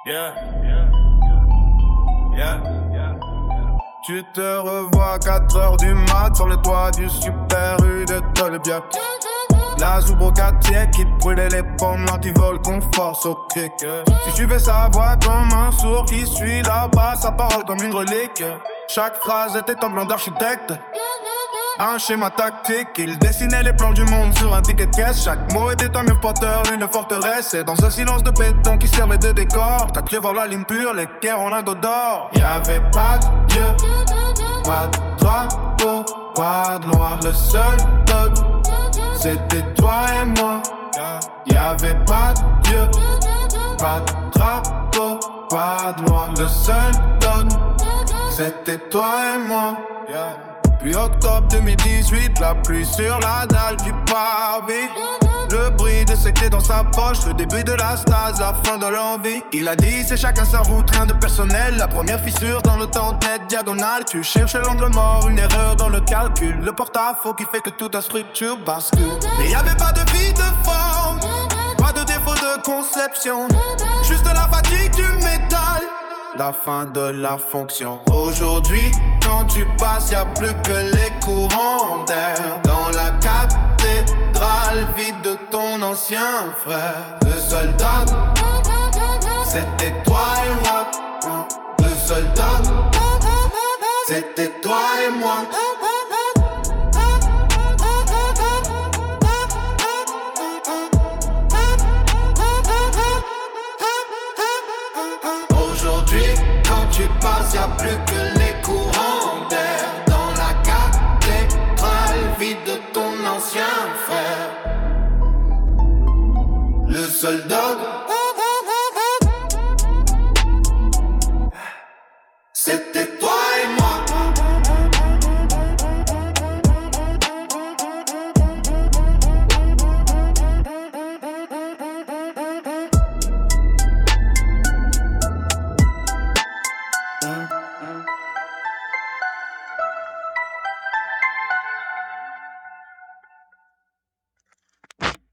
Yeah. Yeah. Tu te revois à 4h du mat sur le toit du Super U de Tolbiac. La Zoubrocatier qui brûlait les pommes, l'antivol confort au cric. Si tu veux sa voix comme un sourd qui suit là-bas, sa parole comme une relique. Chaque phrase était un plan d'architecte, un schéma tactique. Il dessinait les plans du monde sur un ticket de caisse. Chaque mot était un mur porteur d'une forteresse. Et dans un silence de béton qui servait de décor, t'as cru voir la ligne pure, les guerres en lingots d'or. Y'avait pas de Dieu, pas de drapeau, pas de loi. Le seul dog, c'était toi et moi. Y'avait pas de Dieu, pas de drapeau, pas de loi. Le seul dog, c'était toi et moi. Puis octobre 2018, la pluie sur la dalle du pavé. Le bruit de ses clés dans sa poche, le début de la stase, la fin de l'envie. Il a dit c'est chacun sa route, train de personnel. La première fissure dans le temps tête diagonale. Tu cherches l'angle mort, une erreur dans le calcul. Le porte-à-faux qui fait que toute ta structure bascule. Mais y'avait pas de vie de forme, pas de défaut de conception, juste la fatigue du métal, la fin de la fonction. Aujourd'hui, quand tu passes, y'a plus que les courants d'air. Dans la cathédrale vide de ton ancien frère. Le soldat, c'était toi et moi. Le soldat, c'était toi et moi. Aujourd'hui, quand tu passes, y'a plus que les courants d'air. Dans la cathédrale vide de ton ancien frère. Le soldat, c'était